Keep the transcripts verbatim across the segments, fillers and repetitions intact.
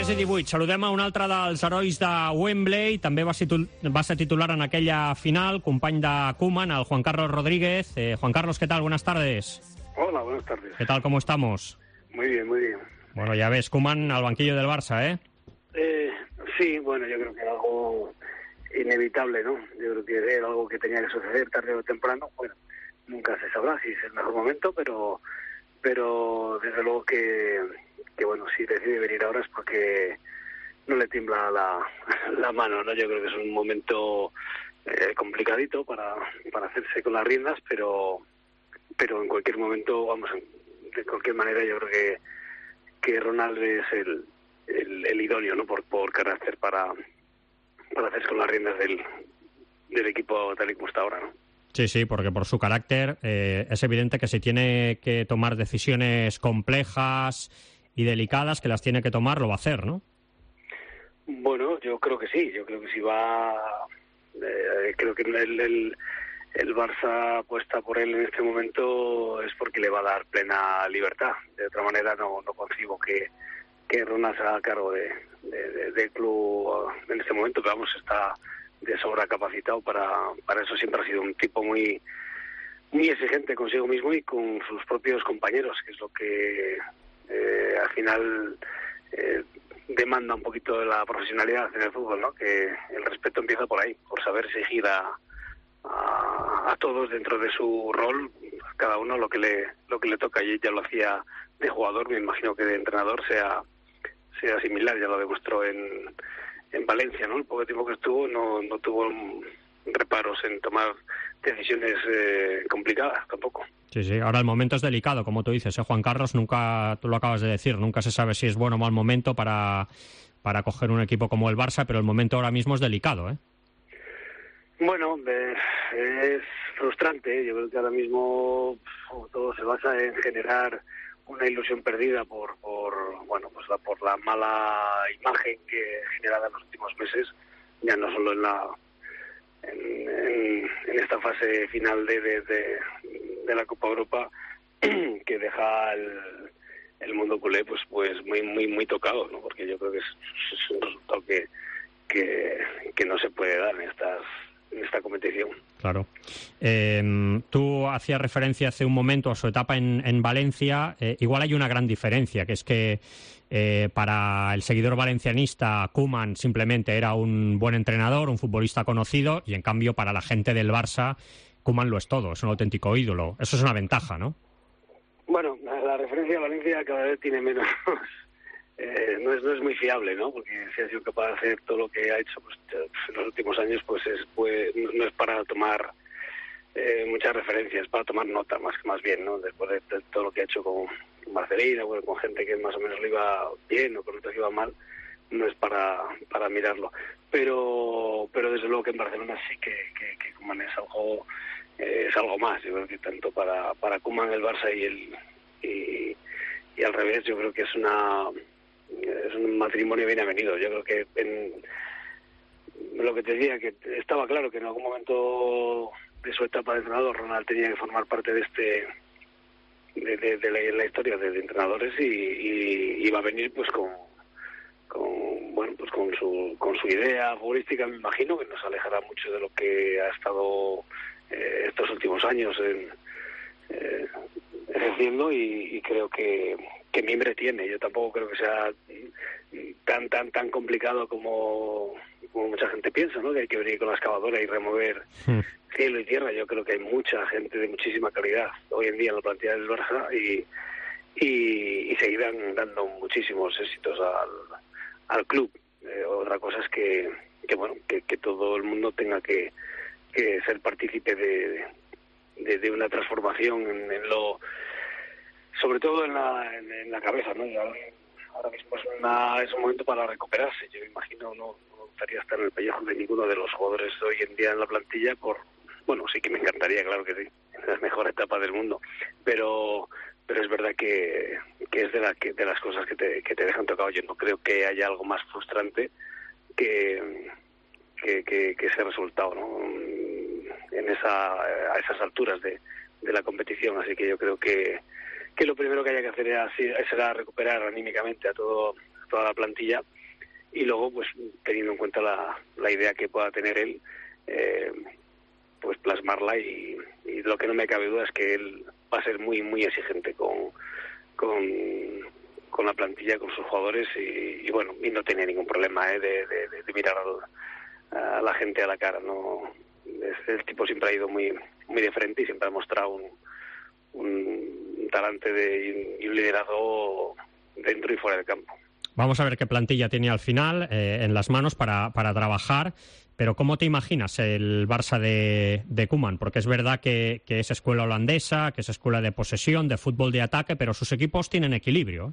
i divuit. Saludem a un altre dels herois de Wembley. També va ser, va ser titular en aquella final, company de Koeman, el Juan Carlos Rodríguez. Eh, Juan Carlos, ¿qué tal? Buenas tardes. Hola, buenas tardes. ¿Qué tal? ¿Cómo estamos? Muy bien, muy bien. Bueno, ya ves, Koeman al banquillo del Barça, ¿eh? Eh, sí, bueno, yo creo que era algo inevitable, ¿no? Yo creo que era algo que tenía que suceder tarde o temprano. Bueno, nunca se sabrá si es el mejor momento, pero pero desde luego que, que bueno, si decide venir ahora es porque no le tiembla la, la mano, ¿no? Yo creo que es un momento eh, complicadito para, para hacerse con las riendas, pero pero en cualquier momento, vamos, de cualquier manera yo creo que, que Ronald es el, el, el idóneo, ¿no? Por, por carácter para, para hacerse con las riendas del, del equipo tal y como está ahora, ¿no? Sí, sí, porque por su carácter eh, es evidente que si tiene que tomar decisiones complejas y delicadas, que las tiene que tomar, lo va a hacer, ¿no? Bueno, yo creo que sí, yo creo que si va, eh, creo que el, el, el Barça apuesta por él en este momento es porque le va a dar plena libertad. De otra manera no, no concibo que, que Ronald se haga cargo de, de, de, del club en este momento, pero vamos, está de sobra capacitado para, para eso. Siempre ha sido un tipo muy muy exigente consigo mismo y con sus propios compañeros, que es lo que eh, al final eh, demanda un poquito de la profesionalidad en el fútbol, ¿no? Que el respeto empieza por ahí, por saber exigir a, a, a todos dentro de su rol, cada uno lo que le lo que le toca. Y ya lo hacía de jugador, me imagino que de entrenador sea sea similar, ya lo demostró en en Valencia, ¿no? El poco tiempo que estuvo no, no tuvo reparos en tomar decisiones eh, complicadas tampoco. Sí, sí. Ahora el momento es delicado, como tú dices, ¿eh, Juan Carlos? Nunca, tú lo acabas de decir, nunca se sabe si es bueno o mal momento para, para coger un equipo como el Barça, pero el momento ahora mismo es delicado, ¿eh? Bueno, eh, es frustrante. Yo creo que ahora mismo todo se basa en generar una ilusión perdida por por bueno pues la, por la mala imagen que generada en los últimos meses, ya no solo en la en, en, en esta fase final de, de, de, de la Copa Europa, que deja el, el mundo culé pues pues muy muy muy tocado, ¿no? Porque yo creo que es, es un resultado que, que que no se puede dar en estas en esta competición. Claro. Eh, tú hacías referencia hace un momento a su etapa en, en Valencia. Eh, igual hay una gran diferencia, que es que eh, para el seguidor valencianista, Koeman simplemente era un buen entrenador, un futbolista conocido, y en cambio para la gente del Barça, Koeman lo es todo, es un auténtico ídolo. Eso es una ventaja, ¿no? Bueno, la referencia a Valencia cada vez tiene menos... Eh, no es no es muy fiable, ¿no? Porque si ha sido capaz de hacer todo lo que ha hecho pues, en los últimos años, pues es pues, no es para tomar eh, muchas referencias, para tomar nota más que más bien, ¿no? Después de, de todo lo que ha hecho con Marcelino, bueno, con gente que más o menos le iba bien o con otros que iba mal, no es para para mirarlo. Pero pero desde luego que en Barcelona sí que que, que Koeman es algo eh, es algo más. Yo creo que tanto para para Koeman el Barça y el y, y al revés, yo creo que es una es un matrimonio bien avenido. Yo creo que en lo que te decía, que estaba claro que en algún momento de su etapa de entrenador Ronald tenía que formar parte de este de, de, de, la, de la historia de, de entrenadores y, y iba a venir pues con con bueno pues con su con su idea futbolística, me imagino que nos alejará mucho de lo que ha estado eh, estos últimos años en, eh, ejerciendo y, y creo que que mimbre tiene. Yo tampoco creo que sea tan tan tan complicado como, como mucha gente piensa, ¿no? Que hay que venir con la excavadora y remover sí. cielo y tierra. Yo creo que hay mucha gente de muchísima calidad hoy en día en la plantilla del Barça y, y, y seguirán dando muchísimos éxitos al, al club. Eh, otra cosa es que, que bueno que, que todo el mundo tenga que, que ser partícipe de, de, de una transformación en, en lo sobre todo en la, en, en la cabeza, ¿no? Y ahora, ahora mismo es, una, es un momento para recuperarse. Yo imagino, no, no me gustaría estar en el pellejo de ninguno de los jugadores hoy en día en la plantilla, por bueno, sí que me encantaría, claro que sí, en la mejor etapa del mundo, pero pero es verdad que, que es de, la, que, de las cosas que te, que te dejan tocado. Yo no creo que haya algo más frustrante que, que, que, que ese resultado, ¿no? En esa, a esas alturas de, de la competición, así que yo creo que que lo primero que haya que hacer es, será recuperar anímicamente a todo a toda la plantilla y luego pues teniendo en cuenta la, la idea que pueda tener él, eh, pues plasmarla, y, y lo que no me cabe duda es que él va a ser muy muy exigente con con, con la plantilla, con sus jugadores, y, y bueno, y no tenía ningún problema eh, de, de, de mirar al, a la gente a la cara, no es, el tipo siempre ha ido muy muy de frente y siempre ha mostrado un, un talante de, y un liderazgo dentro y fuera del campo. Vamos a ver qué plantilla tiene al final eh, en las manos para, para trabajar, pero ¿cómo te imaginas el Barça de, de Koeman? Porque es verdad que, que es escuela holandesa, que es escuela de posesión, de fútbol de ataque, pero sus equipos tienen equilibrio.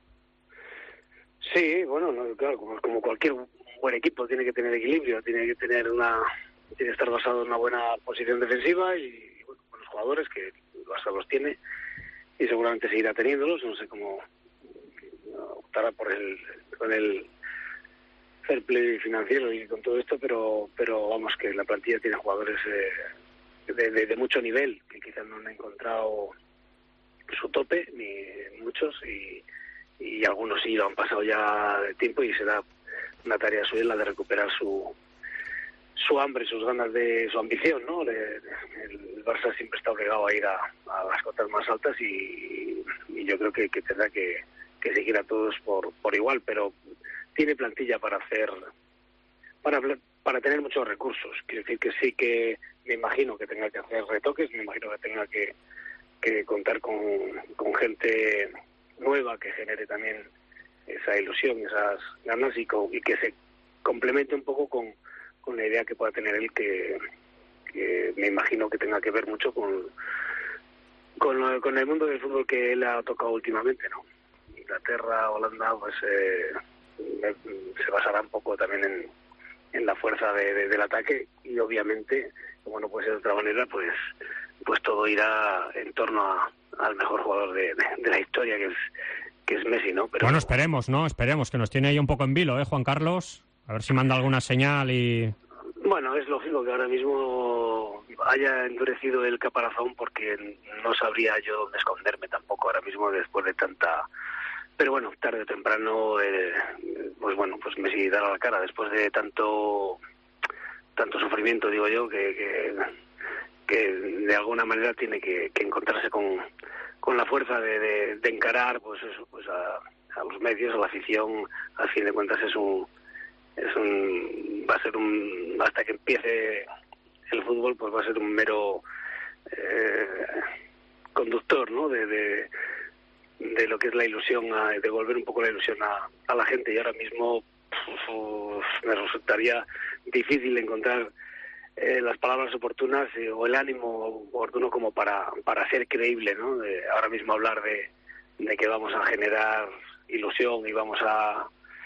Sí, bueno, no, claro, como, como cualquier buen equipo tiene que tener equilibrio, tiene que tener una, tiene que estar basado en una buena posición defensiva y, y bueno, buenos jugadores, que el Barça los tiene y seguramente seguirá teniéndolos. No sé cómo optará por el con el fair play financiero y con todo esto, pero pero vamos, que la plantilla tiene jugadores eh, de, de, de mucho nivel que quizás no han encontrado su tope, ni muchos, y, y algunos sí lo han pasado ya de tiempo, y será una tarea suya la de recuperar su su hambre, sus ganas, de su ambición, ¿no? El, el Barça siempre está obligado a ir a, a las cotas más altas, y, y yo creo que, que tendrá que, que seguir a todos por, por igual, pero tiene plantilla para hacer, para para tener muchos recursos. Quiero decir que sí, que me imagino que tenga que hacer retoques, me imagino que tenga que, que contar con, con gente nueva que genere también esa ilusión, esas ganas, y, con, y que se complemente un poco con, con la idea que pueda tener él, que, que me imagino que tenga que ver mucho con, con, con el mundo del fútbol que él ha tocado últimamente, ¿no? Inglaterra, Holanda, pues eh, se basará un poco también en, en la fuerza de, de, del ataque, y obviamente, como no puede ser de otra manera, pues pues todo irá en torno a, al mejor jugador de, de, de la historia, que es que es Messi, ¿no? Pero bueno, esperemos, ¿no? Esperemos, que nos tiene ahí un poco en vilo, ¿eh, Juan Carlos? A ver si manda alguna señal y... Bueno, es lógico que ahora mismo haya endurecido el caparazón, porque no sabría yo dónde esconderme tampoco ahora mismo después de tanta... Pero bueno, tarde o temprano, eh, pues bueno, pues Messi dará la cara después de tanto tanto sufrimiento, digo yo, que, que, que de alguna manera tiene que, que encontrarse con, con la fuerza de, de, de encarar, pues eso, pues a, a los medios, a la afición. Al fin de cuentas es un es un va a ser un hasta que empiece el fútbol, pues va a ser un mero eh, conductor, ¿no? de, de de lo que es la ilusión, a devolver un poco la ilusión a, a la gente, y ahora mismo uf, me resultaría difícil encontrar eh, las palabras oportunas eh, o el ánimo oportuno como para para ser creíble, ¿no? De ahora mismo hablar de, de que vamos a generar ilusión y vamos a,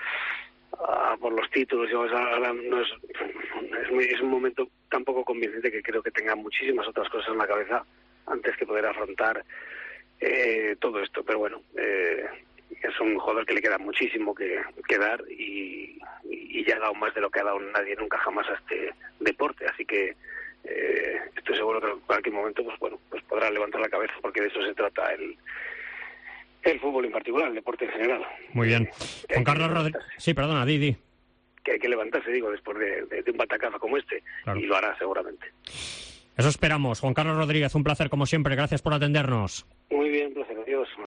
a por los títulos, y vamos a, no es, es, muy, es un momento tan poco convincente que creo que tenga muchísimas otras cosas en la cabeza antes que poder afrontar Eh, todo esto. Pero bueno, eh, es un jugador que le queda muchísimo que, que dar, y, y ya ha dado más de lo que ha dado nadie nunca jamás a este deporte, así que eh, estoy seguro que en cualquier momento pues bueno pues podrá levantar la cabeza, porque de eso se trata el el fútbol en particular, el deporte en general. Muy bien. Eh, Juan Carlos Rodríguez. Sí, perdona, Didi. Que hay que levantarse, digo, después de, de, de un batacazo como este, claro. Y lo hará seguramente. Eso esperamos. Juan Carlos Rodríguez, un placer como siempre. Gracias por atendernos. Muy bien, placer. Adiós.